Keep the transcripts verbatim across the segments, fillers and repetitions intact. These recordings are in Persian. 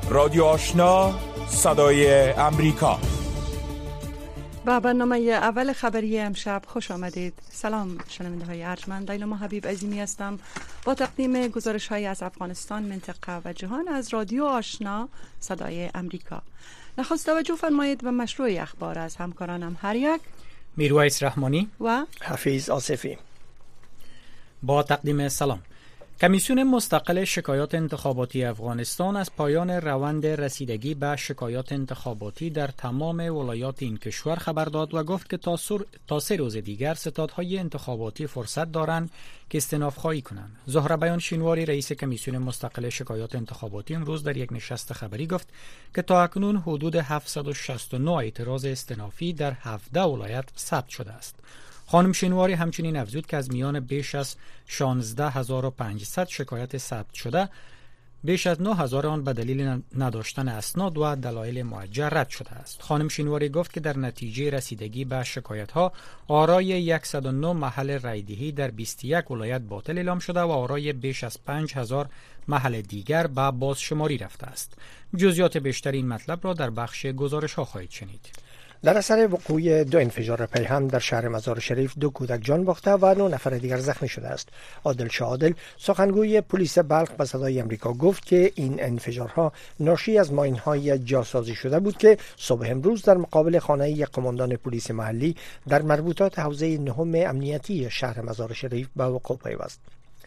رادیو آشنا صدای امریکا. با برنامه اول خبری امشب خوش آمدید. سلام شنونده های ارجمند، دیلما حبیب عظیمی هستم با تقدیم گزارش های از افغانستان، منطقه و جهان از رادیو آشنا صدای امریکا. نخست توجه فرمایید و مشروع اخبار از همکارانم هر یک میرویس رحمانی و حفیظ آصفی. با تقدیم سلام. کمیسیون مستقل شکایات انتخاباتی افغانستان از پایان روند رسیدگی به شکایات انتخاباتی در تمام ولایات این کشور خبر داد و گفت که تا سه روز دیگر ستادهای انتخاباتی فرصت دارند که استئناف خواهی کنند. زهره بیان شینواری رئیس کمیسیون مستقل شکایات انتخاباتی امروز در یک نشست خبری گفت که تا اکنون حدود هفتصد و شصت و نه اعتراض استئنافی در هفده ولایت ثبت شده است. خانم شینواری همچنین افزود که از میان بیش از شانزده هزار و پانصد شکایت ثبت شده، بیش از نه هزار آن به دلیل نداشتن اسناد و دلایل معجر رد شده است. خانم شینواری گفت که در نتیجه رسیدگی به شکایت‌ها آرای صد و نه محل رایدهی در بیست و یک ولایت باطل اعلام شده و آرای بیش از پنج هزار محل دیگر به بازشماری رفته است. جزئیات بیشتر این مطلب را در بخش گزارش‌ها خواهید شنید. در اثر وقوع دو انفجار پیهم در شهر مزار شریف دو کودک جان باخته و نه نفر دیگر زخمی شده است. عادل شاه عادل سخنگوی پلیس بلخ به صدای امریکا گفت که این انفجارها ناشی از ماین‌های جاسازی شده بود که صبح امروز در مقابل خانه یک قماندان پلیس محلی در مربوطات حوزه نهم امنیتی شهر مزار شریف به وقوع پیوست.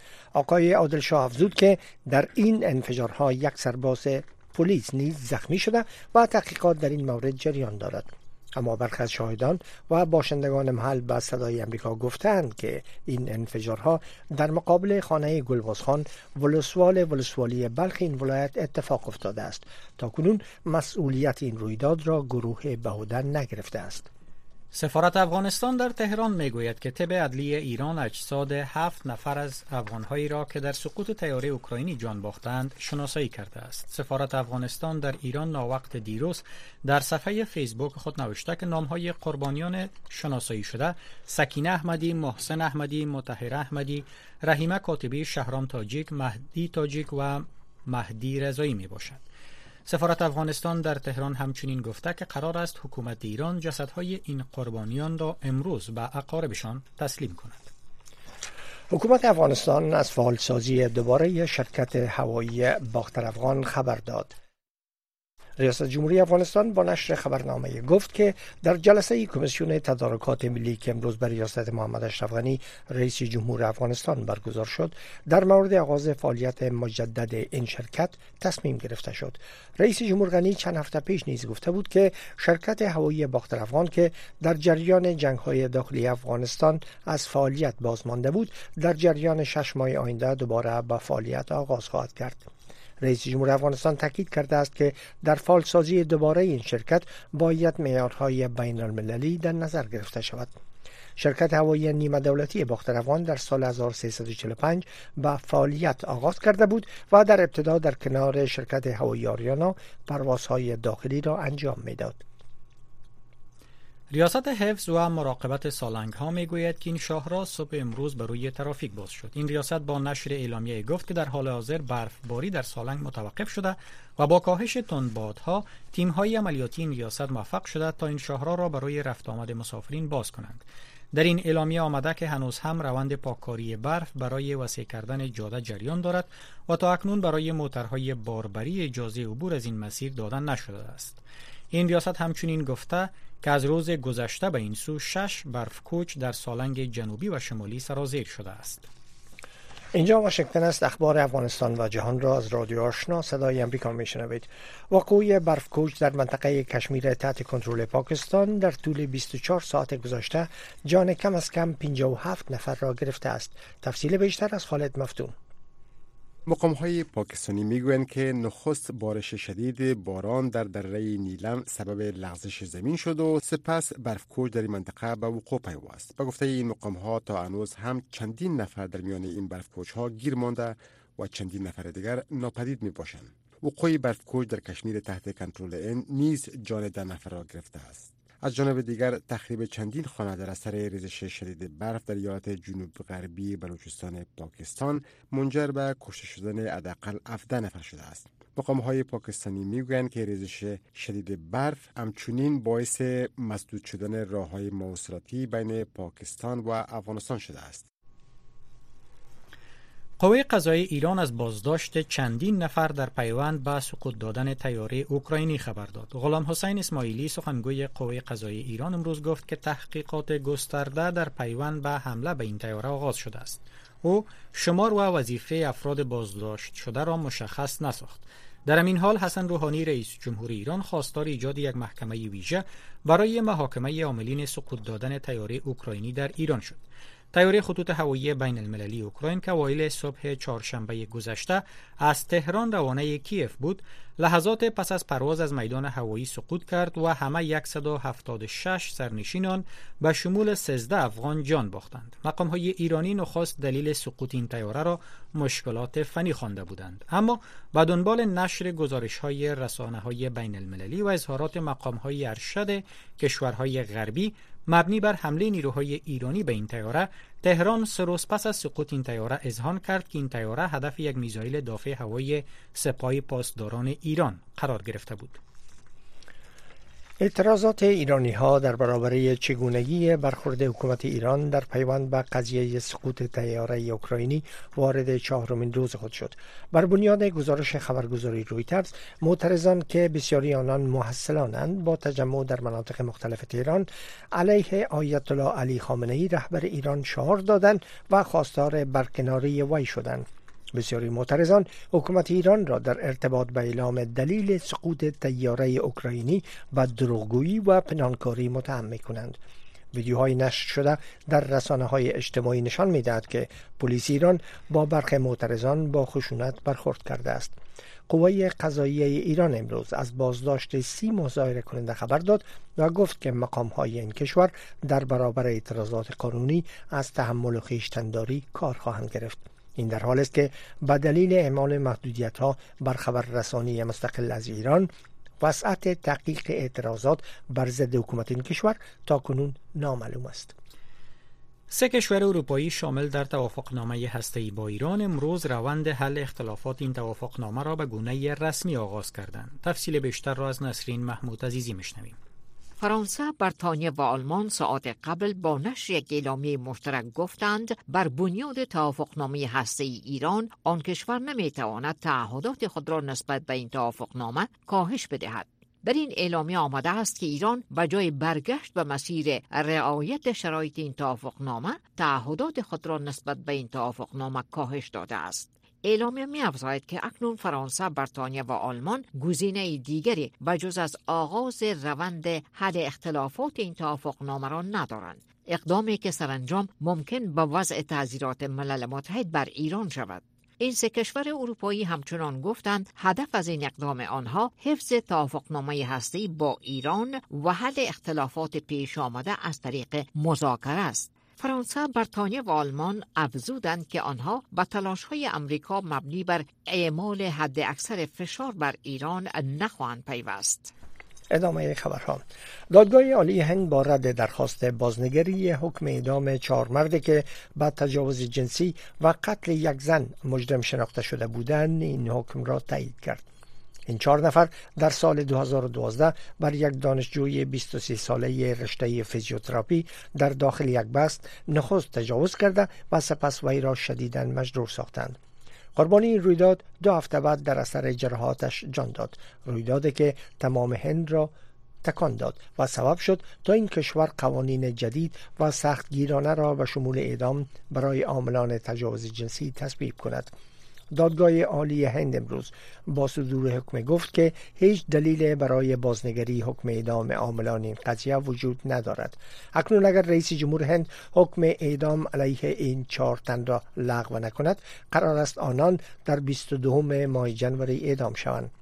آقای عادل شاه افزود که در این انفجارها یک سرباز پلیس نیز زخمی شده و تحقیقات در این مورد جریان دارد. اما برخی از شاهدان و باشندگان محل به صدای امریکا گفتند که این انفجارها در مقابل خانه گلبازخان ولسوال ولسوالی بلخ این ولایت اتفاق افتاده است. تاکنون مسئولیت این رویداد را گروه بهوده نگرفته است. سفارت افغانستان در تهران میگوید که طب عدلی ایران اجساد هفت نفر از افغانهایی را که در سقوط طیاره اوکراینی جان باختند شناسایی کرده است. سفارت افغانستان در ایران ناوقت دیروز در صفحه فیسبوک خود نوشته که نامهای قربانیان شناسایی شده سکینه احمدی، محسن احمدی، مطهر احمدی، رحیمه کاتبی، شهرام تاجیک، مهدی تاجیک و مهدی رضایی می باشد. سفارت افغانستان در تهران همچنین گفته که قرار است حکومت ایران جسدهای این قربانیان را امروز به اقاربشان تسلیم کند. حکومت افغانستان از فعالسازی دوباره شرکت هوایی باختر افغان خبر داد. ریاست جمهوری افغانستان با نشر خبرنامه گفت که در جلسه کمیسیون تدارکات ملی که امروز بر ریاست محمد اشرف غنی رئیس جمهور افغانستان برگزار شد، در مورد آغاز فعالیت مجدد این شرکت تصمیم گرفته شد. رئیس جمهور غنی چند هفته پیش نیز گفته بود که شرکت هوایی باختر افغان که در جریان جنگ‌های داخلی افغانستان از فعالیت بازمانده بود، در جریان شش ماه آینده دوباره به فعالیت آغاز خواهد کرد. رئیس جمهور افغانستان تاکید کرده است که در فعالسازی دوباره این شرکت باید معیارهای بین المللی در نظر گرفته شود. شرکت هوایی نیمه دولتی باختر افغان در سال هزار و سیصد و چهل و پنج به فعالیت آغاز کرده بود و در ابتدا در کنار شرکت هوایی آریانا پروازهای داخلی را انجام میداد. ریاست حفظ و مراقبت سالنگ ها می گوید که این شاهراه صبح امروز بر روی ترافیک باز شد. این ریاست با نشر اعلامیه گفت که در حال حاضر برفباری در سالنگ متوقف شده و با کاهش تندبادها تیم های عملیاتی این ریاست موفق شده تا این شاهراه را برای رفت آمد مسافرین باز کنند. در این اعلامیه آمده که هنوز هم روند پاککاری برف برای وسیع کردن جاده جریان دارد و تا اکنون برای موترهای باربری اجازه عبور از این مسیر دادن نشده است. این ریاست همچنین گفته که از روز گذشته به این سو شش برفکوچ در سالنگ جنوبی و شمالی سرازیر شده است. اینجا واشنگتن است. اخبار افغانستان و جهان را از رادیو آشنا صدای امریکا میشنوید. وقوع برفکوچ در منطقه کشمیر تحت کنترل پاکستان در طول بیست و چهار ساعت گذشته جان کم از کم پنجاه و هفت نفر را گرفته است. تفصیل بیشتر از خالد مفتون. مقام‌های پاکستانی میگویند که نخست بارش شدید باران در دره نیلم سبب لغزش زمین شد و سپس برفکوچ در این منطقه به وقوع پیوست. به گفته این مقام‌ها تا هنوز هم چندین نفر در میان این برفکوچ‌ها گیر مانده و چندین نفر دیگر ناپدید میباشند. وقوع برفکوچ در کشمیر تحت کنترل این نیز جان ده نفر را گرفته است. از جانب دیگر تخریب چندین خانه در اثر ریزش شدید برف در ایالت جنوب غربی بلوچستان پاکستان منجر به کشته شدن حداقل هفده نفر شده است. مقام‌های پاکستانی میگویند که ریزش شدید برف همچنین باعث مسدود شدن راه‌های مواصلاتی بین پاکستان و افغانستان شده است. قوه قضایی ایران از بازداشت چندین نفر در پیوند به سقوط دادن طیاره اوکراینی خبر داد. غلام حسین اسماعیلی سخنگوی قوه قضایی ایران امروز گفت که تحقیقات گسترده در پیوند به حمله به این طیاره آغاز شده است. او شمار و وظیفه افراد بازداشت شده را مشخص نساخت. در همین حال حسن روحانی رئیس جمهور ایران خواستار ایجاد یک محکمه ویژه برای محاکمه عاملین سقوط دادن طیاره اوکراینی در ایران شد. طیاره خطوط هوایی بین المللی اوکراین که اوایل صبح چهارشنبه گذشته از تهران روانه کیف بود، لحظات پس از پرواز از میدان هوایی سقوط کرد و همه صد و هفتاد و شش سرنشینان به شمول سیزده افغان جان باختند. مقام‌های ایرانی نخست دلیل سقوط این طیاره را مشکلات فنی خوانده بودند، اما به دنبال نشر گزارش‌های رسانه‌های بین المللی و اظهارات مقام‌های ارشد کشورهای غربی مبنی بر حمله نیروهای ایرانی به این طیاره، تهران سه روز پس از سقوط این طیاره اذعان کرد که این طیاره هدف یک میزایل دافع هوایی سپاه پاسداران ایران قرار گرفته بود. اعتراضات ایرانی ها در برابر چگونگی برخورد حکومت ایران در پیوند به قضیه سقوط طیاره اوکراینی وارد چهارمین روز خود شد. بر بنیاد گزارش خبرگزاری رویترز، معترضان که بسیاری آنان محصلانند با تجمع در مناطق مختلف تهران علیه آیت الله علی خامنه ای رهبر ایران شعار دادند و خواستار برکناری وی شدند. بسیاری معترضان حکومت ایران را در ارتباط به اعلام دلیل سقوط طیاره اوکراینی و دروغگویی و پنهانکاری متهم می‌کنند. ویدیوهای نشر شده در رسانه‌های اجتماعی نشان می‌دهد که پلیس ایران با برخی معترضان با خشونت برخورد کرده است. قوه قضاییه ایران امروز از بازداشت سی مظاهره کننده خبر داد و گفت که مقام‌های این کشور در برابر اعتراضات قانونی از تحمل خویشتن‌داری کار خواهند گرفت. این در حالی است که به دلیل اعمال محدودیت‌ها بر خبررسانی مستقل از ایران، وسعت تحقیق اعتراضات بر ضد حکومت این کشور تاکنون نامعلوم است. سه کشور اروپایی شامل در توافقنامه هسته‌ای با ایران امروز روند حل اختلافات این توافقنامه را به گونه رسمی آغاز کردند. تفصیل بیشتر را از نسرین محمود عزیزی میشنویم. فرانسه، بریتانیا و آلمان ساعات قبل با نشر یک اعلامیه مشترک گفتند بر بنیاد توافقنامه هسته‌ای ایران آن کشور نمیتواند تعهدات خود را نسبت به این توافقنامه کاهش بدهد. در این اعلامیه آمده است که ایران به جای برگشت به مسیر رعایت شرایط این توافقنامه، تعهدات خود را نسبت به این توافقنامه کاهش داده است. اعلامیه می‌افزاید که اکنون فرانسه، بریتانیا و آلمان گزینه دیگری بجز از آغاز روند حل اختلافات این توافقنامه را ندارند. اقدامی که سرانجام ممکن به وضع تعزیرات ملل متحد بر ایران شود. این سه کشور اروپایی همچنان گفتند هدف از این اقدام آنها حفظ توافقنامه هسته‌ای با ایران و حل اختلافات پیش آمده از طریق مذاکره است. فرانسه، بریتانیا و آلمان افزودند که آنها به تلاش‌های امریکا مبنی بر اعمال حد اکثر فشار بر ایران نخواهند پیوست. ادامه خبرها. دادگاه عالی هند با رد درخواست بازنگری حکم اعدام چهار مردی که با تجاوز جنسی و قتل یک زن مجرم شناخته شده بودند این حکم را تایید کرد. این چهار نفر در سال دو هزار و دوازده بر یک دانشجوی بیست و سه ساله رشته فیزیوتراپی در داخل یک بست نخست تجاوز کرده و سپس وی را شدیداً مجروح ساختند. قربانی این رویداد دو هفته بعد در اثر جراحاتش جان داد. رویدادی که تمام هند را تکان داد و سبب شد تا این کشور قوانین جدید و سختگیرانه را به شمول اعدام برای عاملان تجاوز جنسی تصویب کند. دادگاه عالی هند امروز با صدور حکم گفت که هیچ دلیل برای بازنگری حکم اعدام عاملان این قضیه وجود ندارد. اکنون اگر رئیس جمهور هند حکم اعدام علیه این چهار تن را لغو نکند، قرار است آنان در بیست و دوم ماه ژانویه اعدام شوند.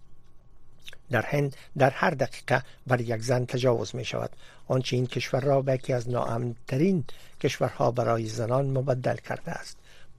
در هند در هر دقیقه بر یک زن تجاوز می شود، آنچه این کشور را به یکی از ناامن‌ترین کشورها برای زنان مبدل کرده است.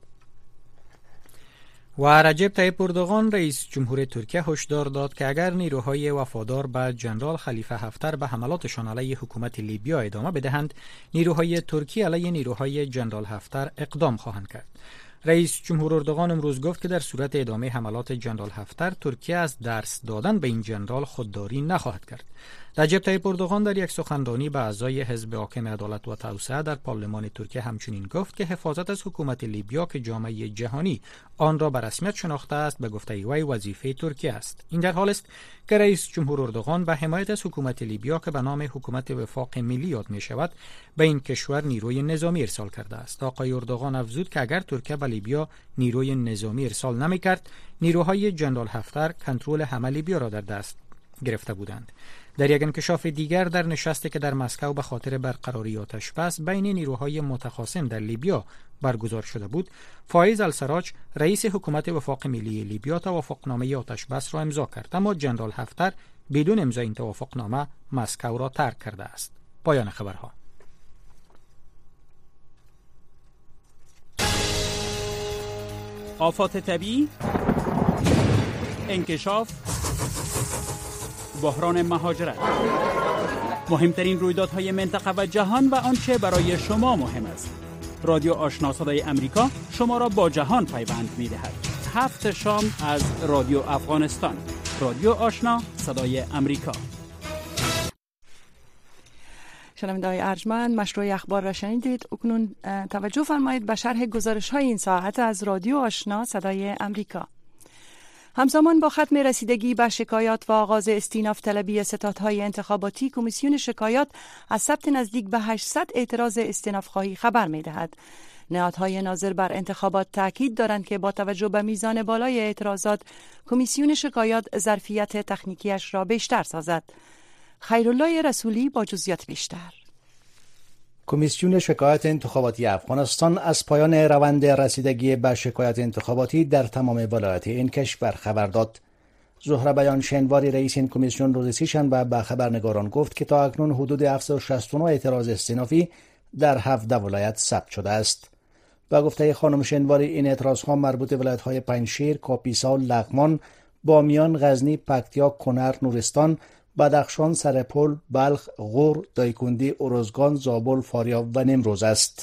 و رجب طیب اردوغان رئیس جمهور ترکیه هشدار داد که اگر نیروهای وفادار به ژنرال خلیفه حفتر به حملاتشان علیه حکومت لیبیا ادامه بدهند، نیروهای ترکی علیه نیروهای ژنرال حفتر اقدام خواهند کرد. رئیس جمهور اردوغان امروز گفت که در صورت ادامه حملات جنرال هفتر، ترکیه از درس دادن به این جنرال خودداری نخواهد کرد. رجب طیب اردوغان در یک سخنرانی به اعضای حزب حاکم عدالت و توسعه در پارلمان ترکیه همچنین گفت که حفاظت از حکومت لیبیا که جامعه جهانی آن را به رسمیت شناخته است، به گفته وی وظیفه ترکیه است. این در حالی است که رئیس جمهور اردوغان به حمایت از حکومت لیبیا که به نام حکومت وفاق ملی یاد می شود، به این کشور نیروی نظامی ارسال کرده است. آقای اردوغان افزود که اگر ترکیه به لیبیا نیروی نظامی ارسال نمی کرد، نیروهای جنرال هفتر کنترل همه لیبیا را در دست گرفته بودند. در یک انکشاف دیگر در نشستی که در مسکو به خاطر برقراری آتش بس بین نیروهای متخاصم در لیبیا برگزار شده بود، فایز السراج رئیس حکومت وفاق ملی لیبیا توافقنامه آتش بس را امضا کرد، اما جنرال هفتر بدون امضای این توافقنامه مسکو را ترک کرده است. پایان خبرها. آفات طبیعی، انکشاف، بحران مهاجرت، مهمترین رویدادهای منطقه و جهان و آنچه برای شما مهم است. رادیو آشنا صدای امریکا شما را با جهان پیوند می‌دهد. هفت شام از رادیو افغانستان. رادیو آشنا صدای امریکا. شنونده‌های ارجمند، مشروع اخبار را شنیدید. اکنون توجه فرمایید به شرح گزارش‌های این ساعت از رادیو آشنا صدای امریکا. همزمان با ختم رسیدگی به شکایات و آغاز استیناف طلبی ستادهای انتخاباتی، کمیسیون شکایات از ثبت نزدیک به هشتصد اعتراض استیناف خواهی خبر می دهد. نهادهای ناظر بر انتخابات تاکید دارند که با توجه به میزان بالای اعتراضات، کمیسیون شکایات ظرفیت تکنیکیش را بیشتر سازد. خیرالله رسولی با جزئیات بیشتر. کمیسیون شکایات انتخاباتی افغانستان از پایان روند رسیدگی به شکایات انتخاباتی در تمام ولایات این کشور خبر داد. زهره بیان شنواری رئیس این کمیسیون روز سه‌شنبه به خبرنگاران گفت که تا اکنون حدود هفتصد و شصت و نه اعتراض استینافی در هفده ولایت ثبت شده است. با گفته خانم شنواری، این اعتراضها مربوط به ولایت‌های پنجشیر، کاپیسا، لغمان، بامیان، غزنی، پکتیا، کنر، نورستان، بدخشان، سرپل، بلخ، غور، دایکندی، ارزگان، زابل، فاریاب و نیمروز است.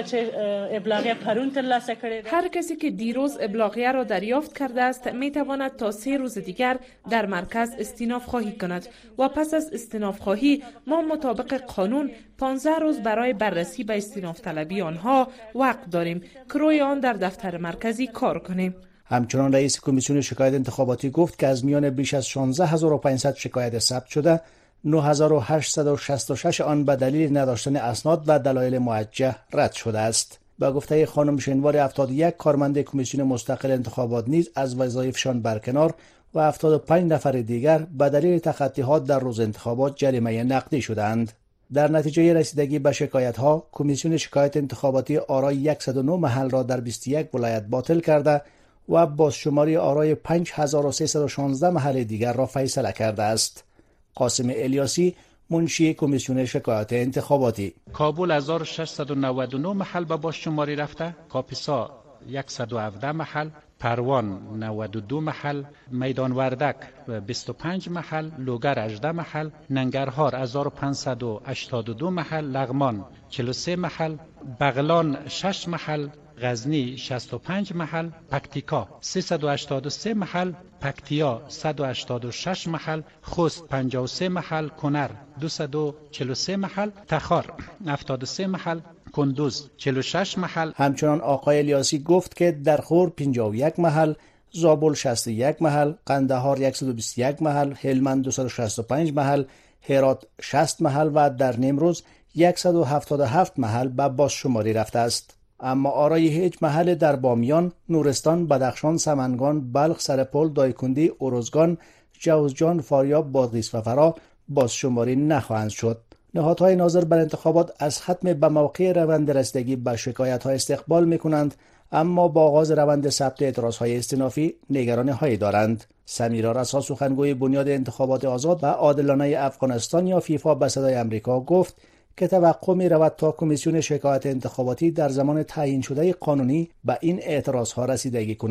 هر کسی که دیروز ابلاغیه را دریافت کرده است می تواند تا سه روز دیگر در مرکز استیناف خواهی کند و پس از استیناف خواهی ما مطابق قانون پانزده روز برای بررسی به استیناف طلبی آنها وقت داریم که روی آن در دفتر مرکزی کار کنیم. همچنان رئیس کمیسیون شکایت انتخاباتی گفت که از میان بیش از شانزده هزار و پانصد شکایت ثبت شده، نه هزار و هشتصد و شصت و شش آن به دلیل نداشتن اسناد و دلایل موجه رد شده است. با گفته خانم شنواری، هفتاد و یک کارمند کمیسیون مستقل انتخابات نیز از وظایفشان برکنار و هفتاد و پنج نفر دیگر به دلیل تخطیات در روز انتخابات جریمه نقدی شدند. در نتیجه رسیدگی به شکایت‌ها، کمیسیون شکایت انتخاباتی آرای صد و نه محل را در بیست و یک ولایت باطل کرده و بازشماری آرای پنج هزار و سیصد و شانزده محل دیگر را فیصله کرده است. قاسم الیاسی، منشی کمیسیون شکایات انتخاباتی: کابل هزار و ششصد و نود و نه محل به بازشماری رفته، کاپیسا صد و هفده محل، پروان نود و دو محل، میدان وردک بیست و پنج محل، لوگر هجده محل، ننگرهار هزار و پانصد و هشتاد و دو محل، لغمان چهل و سه محل، بغلان شش محل، غزنی شصت و پنج محل، پکتیکا سیصد و هشتاد و سه محل، پکتیا صد و هشتاد و شش محل، خوست پنجاه و سه محل، کنر دویست و چهل و سه محل، تخار هفتاد و سه محل، کندوز چهل و شش محل. همچنان آقای الیاسی گفت که در خور پنجاه و یک محل، زابل شصت و یک محل، قندهار صد و بیست و یک محل، هلمند دویست و شصت و پنج محل، هرات شصت محل و در نیمروز صد و هفتاد و هفت محل به بازشماری رفته است. اما آرای هیچ محل در بامیان، نورستان، بدخشان، سمنگان، بلخ، سرپل، دایکندی، ارزگان، جوزجان، فاریاب، بادغیس و فرا بازشماری نخواهند شد. نهادهای ناظر بر انتخابات از ختم به موقع روند رسیدگی به شکایت‌ها استقبال می‌کنند، اما با آغاز روند ثبت اعتراض‌های استینافی نگرانی‌هایی دارند. سمیرا رسا، سخنگوی بنیاد انتخابات آزاد و عادلانه افغانستان یا فیفا به صدای امریکا گفت که توقع می رود تا کمیسیون شکایت انتخاباتی در زمان تعیین شده قانونی به این اعتراض ها رسیدگی کند.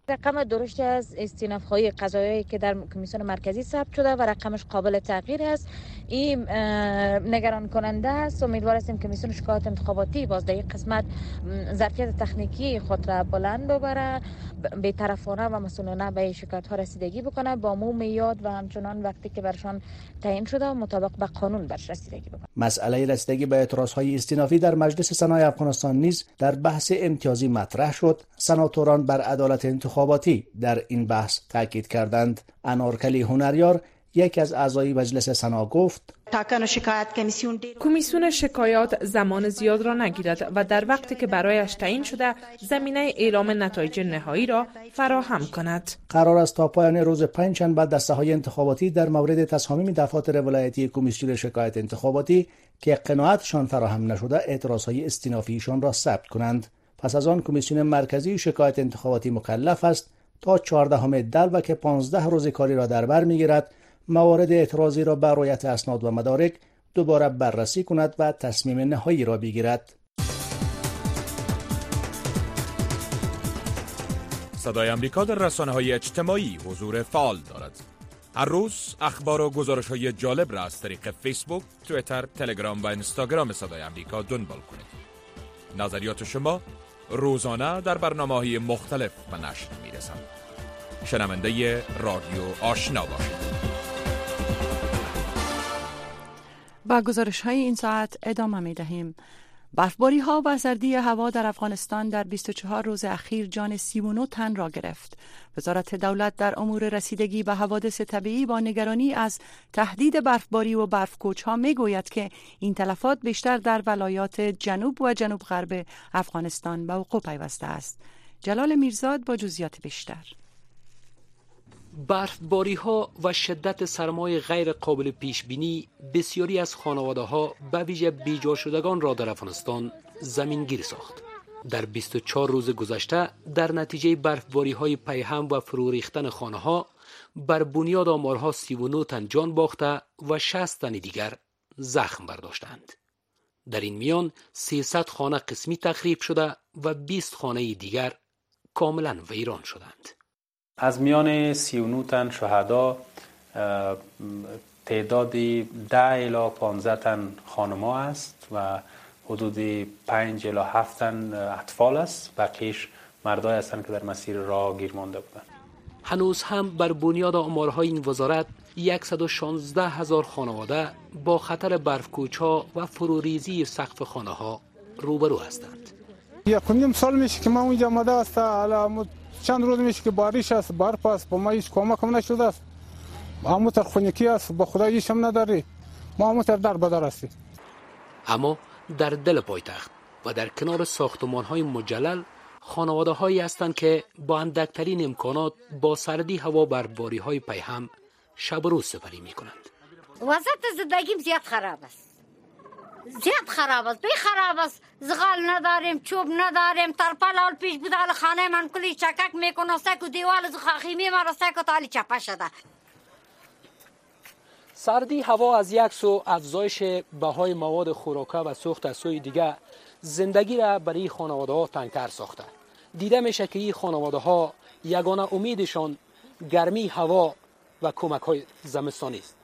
رقم درشتی از استیناف‌های قضایایی که در کمیسیون مرکزی ثبت شده و رقمش قابل تغییر است. این نگران کننده است. امیدوار هستیم کمیسیون شکایات انتخاباتی باز در این قسمت ظرفیت تکنیکی خود را بلند ببره، بی‌طرفانه و مسئولانه به شکایت ها رسیدگی بکنه با عموم یاد و همچنان وقتی که برشان تعیین شده مطابق به قانون برش رسیدگی بکنه. مسئله رسیدگی به اعتراض های استینافی در مجلس سنای افغانستان نیز در بحث امتیازی مطرح شد. سناتوران بر عدالت انتخاباتی در این بحث تاکید کردند. انارکلی هنریار یک از اعضای مجلس سنا گفت کمیسیون شکایات زمان زیاد را نگیرد و در وقتی که برایش تعیین شده زمینه اعلام نتایج نهایی را فراهم کند. قرار است تا پایان روز پنجشنبه دسته‌های انتخاباتی در مورد تصامیم دفاتر ولایتی کمیسیون شکایت انتخاباتی که قناعتشان فراهم نشده اعتراضهای استینافیشان را ثبت کنند. پس از آن کمیسیون مرکزی شکایت انتخاباتی مکلف است تا چهاردهم دلو که پانزده روز کاری را در بر می‌گیرد موارد اعتراضی را بر رویت اسناد و مدارک دوباره بررسی کند و تصمیم نهایی را بگیرد. صدای امریکا در رسانه‌های اجتماعی حضور فعال دارد. هر روز اخبار و گزارش‌های جالب را از طریق فیسبوک، توییتر، تلگرام و اینستاگرام صدای امریکا دنبال کنید. نظریات شما روزانه در برنامه‌های مختلف به نشر می‌رسند. شنونده رادیو آشنا باشید. با گزارش های این ساعت ادامه می دهیم. برفباری ها و سردی هوا در افغانستان در بیست و چهار روز اخیر جان سی و نه تن را گرفت. وزارت دولت در امور رسیدگی به حوادث طبیعی با نگرانی از تهدید برفباری و برفکوچ ها می گوید که این تلفات بیشتر در ولایات جنوب و جنوب غرب افغانستان به وقوع پیوسته است. جلال میرزاد با جزئیات بیشتر. برفباری ها و شدت سرمای غیر قابل پیش بینی بسیاری از خانواده ها به ویژه بیجا شدگان را در افغانستان زمینگیر ساخت. در بیست و چهار روز گذشته در نتیجه برفباری های پیهم و فرو ریختن خانه ها بر بنیاد آمارها سی و نه تن جان باخته و شصت تن دیگر زخم برداشتند. در این میان سیصد خانه قسمی تخریب شده و بیست خانه دیگر کاملا ویران شدند. از میان سی و نه تن شهدا تعدادی ده الی پانزده تن خانم‌ها است و حدود پنج الی هفت تن اطفال است. بقیش مردای هستند که در مسیر راه گیر مانده بودند. هنوز هم بر بنیاد آمارهای این وزارت صد و شانزده هزار خانواده با خطر برفکوچ‌ها و فروریزی سقف خانه‌ها روبرو هستند. یک نیم سال میشه که ما اونجا آمده است، الان چند روز میشه که بارش است، برف است، با ما هیچ کمک هم نشده است. همون تر خونکی است، با خدا هیچ هم نداری. ما همون تر در بدر هستیم. اما در دل پایتخت و در کنار ساختمان‌های مجلل خانواده‌هایی هستند که با اندکترین امکانات با سردی هوا برفباری‌های پیهم شب و روز سپری می‌کنند. وضعیت زندگیم زیاد خراب است. زیاد خراب است، بی خراب است. زغال نداریم، چوب نداریم. ترپل حال پیش بوده، حال خانه من کلی چکک میکنه، سک و دیوال خیمی مرا سک و تالی چپه شده. سردی هوا از یک سو افزایش بهای مواد خوراکه و سوخت از سوی دیگر زندگی را برای خانواده ها تنگتر ساخته. دیده میشه که این خانواده ها یگانه امیدشان گرمی هوا و کمک های زمستانی است.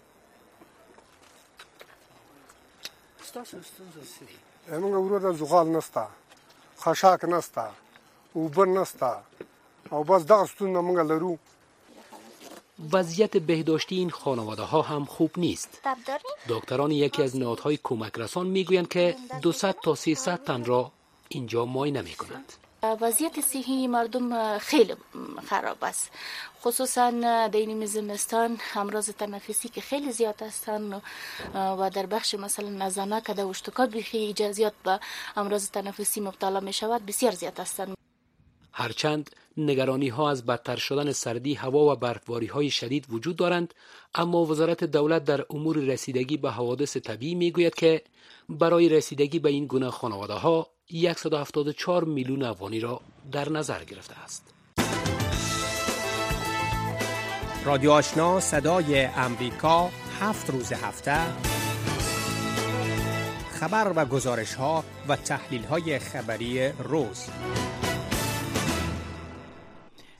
امون ورود زغال نستا، خشاک نستا، اوبر نستا، او بس داستون نمونگا لرو. وضعیت بهداشتی این خانواده ها هم خوب نیست. دکتران یکی از نهادهای کمک رسان میگویند که دویست تا سیصد تن را اینجا معاینه میکنند. وضعیت صحی مردم خیلی خراب است، خصوصا در این زمستان امراض تنفسی که خیلی زیاد هستند و در بخش مثلا زنان که در اشتکات بخی اجازیات به امراض تنفسی مبتلا می شود بسیار زیاد هستند. هرچند نگرانی ها از بدتر شدن سردی هوا و برفباری های شدید وجود دارند، اما وزارت دولت در امور رسیدگی به حوادث طبیعی می گوید که برای رسیدگی به این گونه خانواده ها صد و هفتاد و چهار میلیون افغانی را در نظر گرفته است. رادیو آشنا صدای امریکا هفت روز هفته خبر و گزارش ها و تحلیل های خبری روز.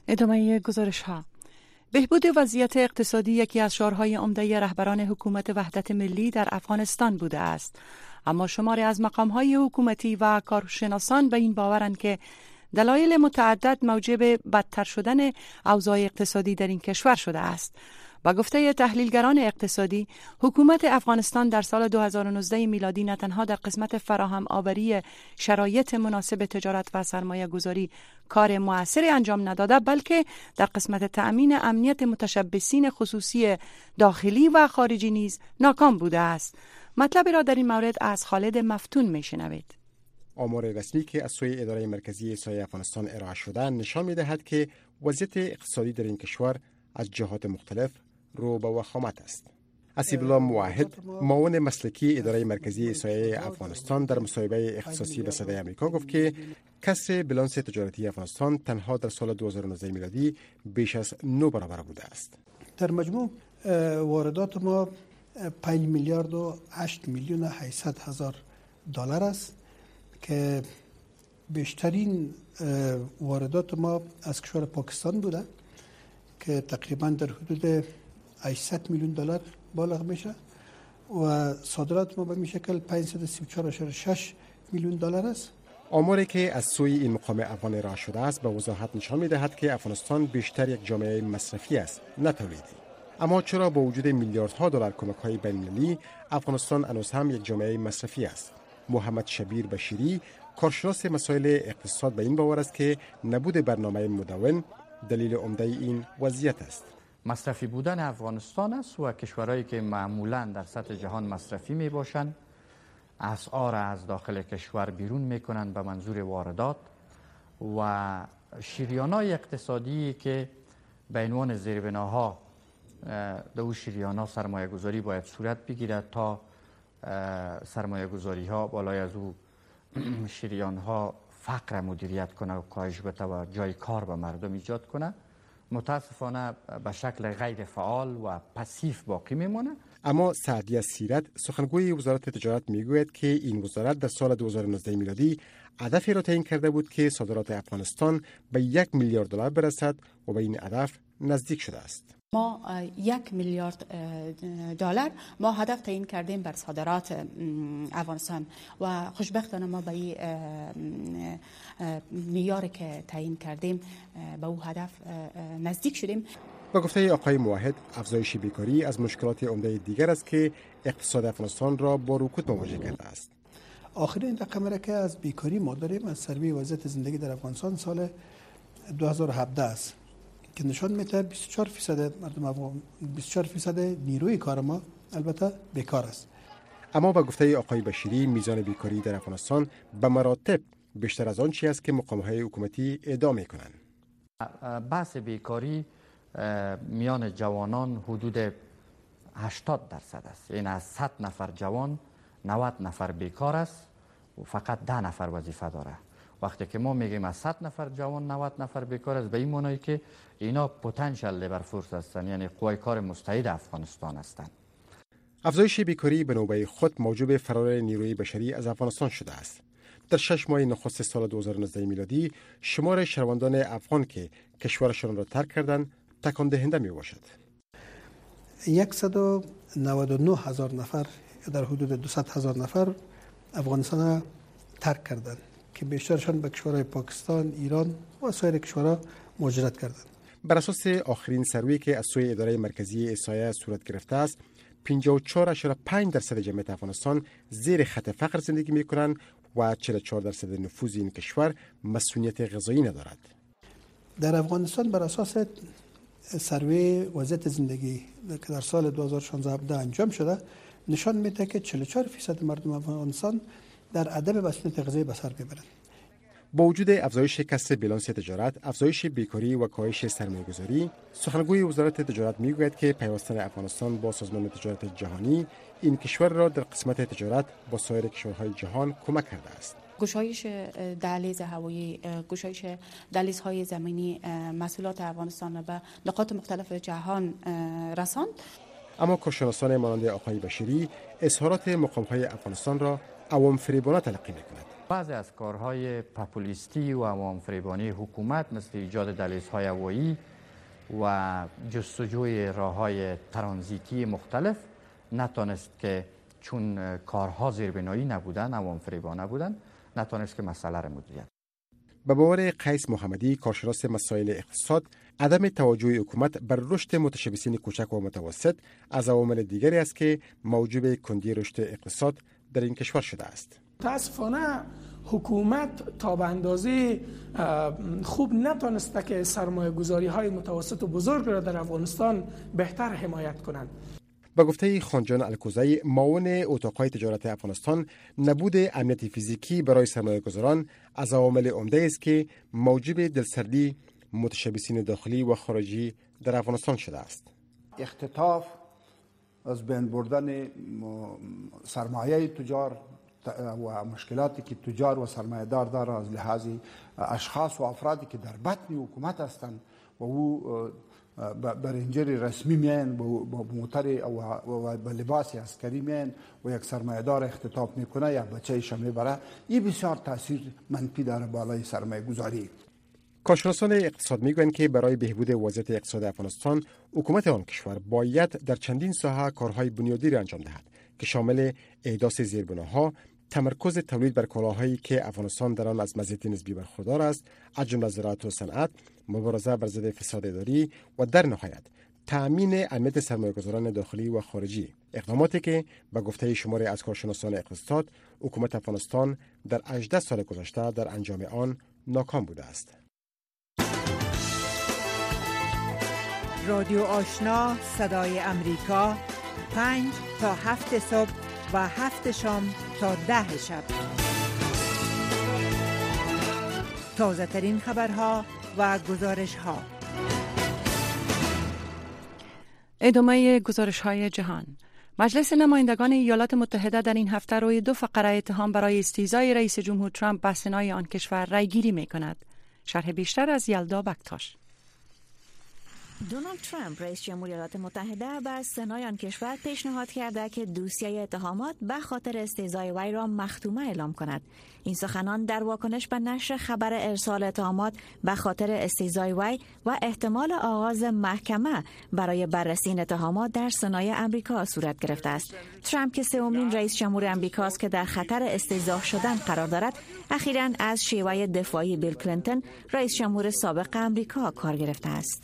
ادامه گزارش ها. بهبود وضعیت اقتصادی یکی از شعارهای عمده رهبران حکومت وحدت ملی در افغانستان بوده است، اما شماری از مقام‌های حکومتی و کارشناسان به این باورند که دلایل متعدد موجب بدتر شدن اوضاع اقتصادی در این کشور شده است. با گفته تحلیلگران اقتصادی، حکومت افغانستان در سال دو هزار و نوزده میلادی نه تنها در قسمت فراهم آوری شرایط مناسب تجارت و سرمایه گذاری کار موثری انجام نداده، بلکه در قسمت تأمین امنیت متشبثین خصوصی داخلی و خارجی نیز ناکام بوده است. مطلبی را در این مورد از خالد مفتون میشنوید. آمار رسمی که از سوی اداره مرکزی احصای افغانستان ارائه شده نشان می‌دهد که وضعیت اقتصادی در این کشور از جهات مختلف رو به وخامت است. اسیب الله موحد، معاون مسلکی اداره مرکزی احصای افغانستان، در مصاحبه اختصاصی به صدای آمریکا گفت که کسر بالانس تجارتی افغانستان تنها در سال دو هزار و نوزده میلادی بیش از نه برابر بوده است. در مجموع واردات ما پنج میلیارد و هشت میلیون و هشتصد هزار دلار است که بیشترین واردات ما از کشور پاکستان بوده که تقریبا در حدود هشتصد میلیون دلار بالغ میشه و صادرات ما به این شکل پانصد و سی و چهار و شش میلیون دلار است. آماری که از سوی این مقام افغان ارائه شده است به وضاحت نشان می‌دهد که افغانستان بیشتر یک جامعه مصرفی است، نه تولیدی. اما چرا با وجود میلیاردها دلار کمک‌های بین‌المللی افغانستان هنوز هم یک جامعه مصرفی است؟ محمد شبیر بشیری، کارشناس مسائل اقتصاد، به این باور است که نبود برنامه مدون دلیل عمده این وضعیت است. مصرفی بودن افغانستان است و کشورهایی که معمولاً در سطح جهان مصرفی می باشند اسعار از داخل کشور بیرون می کنند به منظور واردات و شریان‌های اقتصادی که به عنوان زیربناها در اون شریان‌ها سرمایه گذاری باید صورت بگیرد تا سرمایه گذاری ها بالای از او شریان‌ها فقر مدیریت کنه و کاهش بده و جای کار به مردم ایجاد کنه، متاسفانه به شکل غیر فعال و پسیف باقی میمونه. اما سعدی سیرت، سخنگوی وزارت تجارت، میگوید که این وزارت در سال دو هزار و نوزده میلادی هدفی را تعیین کرده بود که صادرات افغانستان به یک میلیارد دلار برسد و به این هدف نزدیک شده است. ما یک میلیارد دلار ما هدف تعیین کردیم بر صادرات افغانستان و خوشبختانه ما به این معیاری که تعیین کردیم به او هدف نزدیک شدیم. با گفته آقای موحد، افزایش بیکاری از مشکلات عمده دیگر است که اقتصاد افغانستان را با رکود مواجه کرده است. آخرین رقمی که از بیکاری ما داریم از سروی وضعیت زندگی در افغانستان سال دو هزار و هفده است که نشان میده بیست و چهار درصد مردم افغان، بیست و چهار درصد نیروی کار ما البته بیکار است. اما با گفته آقای بشیری، میزان بیکاری در افغانستان به مراتب بیشتر از آن چیزی است که مقام‌های حکومتی ادعا می‌کنند. بحث بیکاری میان جوانان حدود هشتاد درصد است. این از صد نفر جوان نود نفر بیکار است و فقط ده نفر وظیفه داره. وقتی که ما میگیم از صد نفر جوان نود نفر بیکار است، به این معنی که اینا پتانسیل لیبر فورس هستند، یعنی قوای کار مستعد افغانستان هستند. افزایش بیکاری به نوبه خود موجب فرار نیروی بشری از افغانستان شده است. در شش ماه نخست سال دو هزار و نوزده میلادی شمار شهروندان افغان که کشورشان را ترک کردند تکان دهنده می باشد. صد و نود و نه هزار نفر در حدود دویست هزار نفر افغانستان را ترک کردند که بیشترشان به کشورهای پاکستان، ایران و سایر کشورها مهاجرت کردند. بر اساس آخرین سروی که از سوی اداره مرکزی احصایه صورت گرفته است، پنجاه و چهار و پنج درصد جمعیت افغانستان زیر خط فقر زندگی می کنند و چهل و چهار درصد نفوذ این کشور مسئولیت غذایی ندارد. در افغانستان بر اساس سروی وضعیت زندگی که در سال دو هزار و شانزده انجام شده نشان میده که چهل و چهار درصد مردم افغانستان در عدم مسئولیت غذایی به سر میبرند. با وجود افزایش کسر بالانس تجارت، افزایش بیکاری و کاهش سرمایه‌گذاری، سخنگوی وزارت تجارت میگوید که پیوستن افغانستان با سازمان تجارت جهانی این کشور را در قسمت تجارت با سایر کشورهای جهان کمک کرده است. گشایش دهلیز هوایی، گشایش دهلیزهای زمینی محصولات افغانستان به نقاط مختلف جهان رساند. اما کارشناسان مانند آقای بشیری اظهارات مقام‌های افغانستان را عوام فریبانه تلقی می‌کنند. بعضی از کارهای پاپولیستی و عوام فریبانی حکومت مثل ایجاد دهلیزهای هوایی و جستجوی راههای ترانزیتی مختلف نتونست که چون کارها زیربنایی نبودن، عوام فریبانه بودن، نتونست که مسئله را مدیریت. به باور قیس محمدی، کارشناس مسائل اقتصاد، عدم توجه حکومت بر رشد متشبثین کوچک و متوسط از عوامل دیگری است که موجب کندی رشد اقتصاد در این کشور شده است. متاسفانه حکومت تا به اندازه خوب نتونسته که سرمایه گذاری های متوسط و بزرگ را در افغانستان بهتر حمایت کنند. به گفته خانجان الکوزی، معاون اتاقهای تجارت افغانستان، نبود امنیت فیزیکی برای سرمایه گذاران از عوامل عمده است که موجب دلسردی متشبثین داخلی و خارجی در افغانستان شده است. اختطاف، از بین بردن سرمایه تجار و مشکلاتی که تجار و سرمایه دار داره از لحاظ اشخاص و افرادی که در بطن حکومت هستند و او برنجر رسمی میان با موتر و با لباس عسکری میان و یک سرمایه دار اختطاف میکنه یا بچه شما میبره، این بسیار تاثیر منفی داره بالای سرمایه گذاری. کارشناسان اقتصاد میگویند که برای بهبود وضعیت اقتصاد افغانستان، حکومت آن کشور باید در چندین ساحه کارهای بنیادی را انجام دهد که شامل احداث زیربناها، تمرکز تولید بر کالاهایی که افغانستان در آن از مزیت نسبی برخوردار است، از جمله زراعت و صنعت، مبارزه بر ضد فساد اداری و در نهایت تأمین امنیت سرمایه‌گذاران داخلی و خارجی، اقداماتی که به گفته شماری از کارشناسان اقتصاد، حکومت افغانستان در هجده سال گذشته در انجام آن ناکام بوده است. رادیو آشنا صدای امریکا، پنج تا هفت صبح و هفت شام تا ده شب. تازه ترین خبرها و گزارش ها. ادامه گزارش های جهان. مجلس نمایندگان ایالات متحده در این هفته روی دو فقره اتهام برای استیزای رئیس جمهور ترامپ به سنای آن کشور رای گیری می کند. شرح بیشتر از یلدا بکتاش. دونالد ترامپ رئیس جمهوری ایالات متحده به سنای آن کشور پیشنهاد کرده که دوسیه اتهامات به خاطر استیزای وی را مختومه اعلام کند. این سخنان در واکنش به نشر خبر ارسال اتهامات به خاطر استیزای وی و احتمال آغاز محکمه برای بررسی این اتهامات در سنای امریکا صورت گرفته است. ترامپ که سومین رئیس جمهور امریکاست که در خطر استیزا شدن قرار دارد، اخیراً از شیوه دفاعی بیل کلینتون رئیس جمهور سابق امریکا کار گرفته است.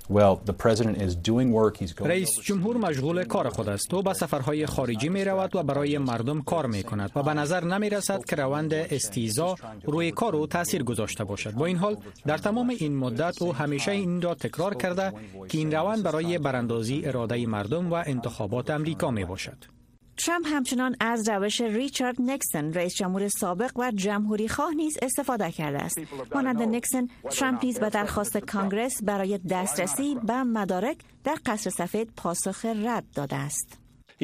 رئیس جمهور مشغول کار خود است و به سفرهای خارجی می رود و برای مردم کار می کند و به نظر نمی رسد که روند استیزا روی کار او تاثیر گذاشته باشد. با این حال در تمام این مدت او همیشه این را تکرار کرده که این روند برای براندازی اراده مردم و انتخابات امریکا می باشد. ترامپ همچنان از روش ریچارد نیکسون رئیس جمهور سابق و جمهوری خواه نیز استفاده کرده است. مانند نیکسون، ترامپ نیز به درخواست کانگرس برای دسترسی به مدارک در قصر سفید پاسخ رد داده است.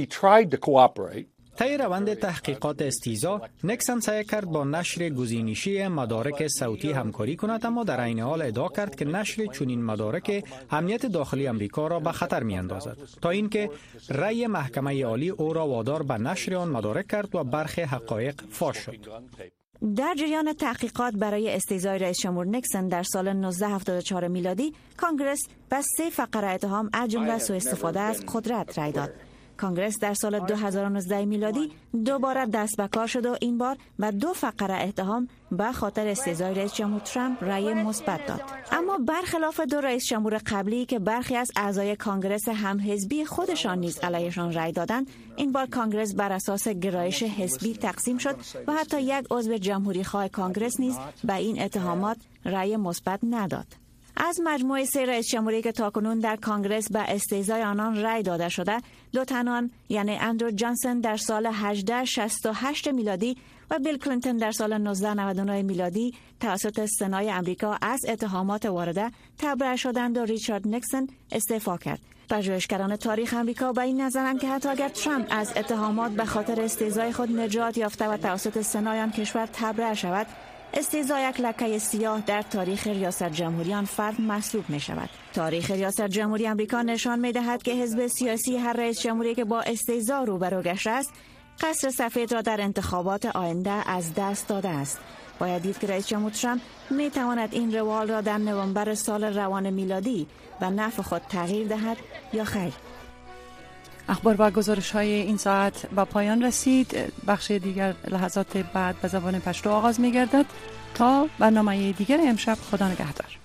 طی روند تحقیقات استیزا، نیکسون سعی کرد با نشر گزینشی مدارک صوتی همکاری کند، اما در عین حال ادعا کرد که نشر چنین مدارک امنیت داخلی امریکا را به خطر می‌اندازد، تا اینکه رأی محکمه عالی او را وادار به نشر آن مدارک کرد و برخی حقایق فاش شد. در جریان تحقیقات برای استیزای رئیس جمهور نیکسون در سال نوزده هفتاد و چهار میلادی، کانگرس به سه فقره اتهام از جمله سوء استفاده از قدرت رأی داد. کانگرس در سال دو هزار و نوزده میلادی دوباره دست به کار شد و این بار به دو فقره اتهام به خاطر استیزای رئیس جمهور ترامپ رأی مثبت داد. اما برخلاف دو رئیس جمهور قبلی که برخی از اعضای کانگرس هم حزبی خودشان نیز علیهشان رأی دادند، این بار کانگرس بر اساس گرایش حزبی تقسیم شد و حتی یک عضو جمهوری خواه کانگرس نیز به این اتهامات رأی مثبت نداد. از مجموعه سه رئیس جمهوری که تاکنون در کانگرس به استیزای آنان رأی داده شده، دو تنان یعنی اندرو جانسون در سال هزار و هشتصد و شصت و هشت میلادی و بیل کلینتون در سال هزار و نهصد و نود و نه میلادی توسط سنای امریکا از اتهامات وارده تبرئه شدند و ریچارد نیکسون استعفا کرد. پژوهشگران تاریخ امریکا به این نظرند که حتی اگر ترامپ از اتهامات به خاطر استیزای خود نجات یافته و توسط سنای آن کشور تبرئه شود، استیزا یک لکه سیاه در تاریخ ریاست جمهوری آن فرد محسوب می شود. تاریخ ریاست جمهوری آمریکا نشان می دهد که حزب سیاسی هر رئیس جمهوری که با استیزا روبرو گشته است، قصر سفید را در انتخابات آینده از دست داده است. باید دید که رئیس جمهور ترامپ می تواند این روال را در نوامبر سال روان میلادی به نفع خود تغییر دهد یا خیر. اخبار و گزارش های این ساعت با پایان رسید. بخش دیگر لحظات بعد به زبان پشتو آغاز می گردد. تا برنامه دیگر امشب، خدا نگهدار.